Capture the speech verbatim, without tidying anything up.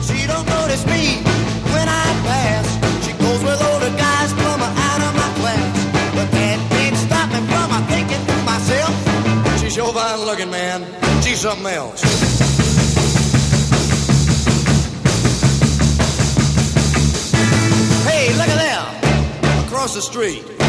She don't notice me when I pass. She goes with older guys from out of my class. But that can't stop me from thinking to myself, she's sure fine looking, man. She's something else. Hey, look at there, across the street.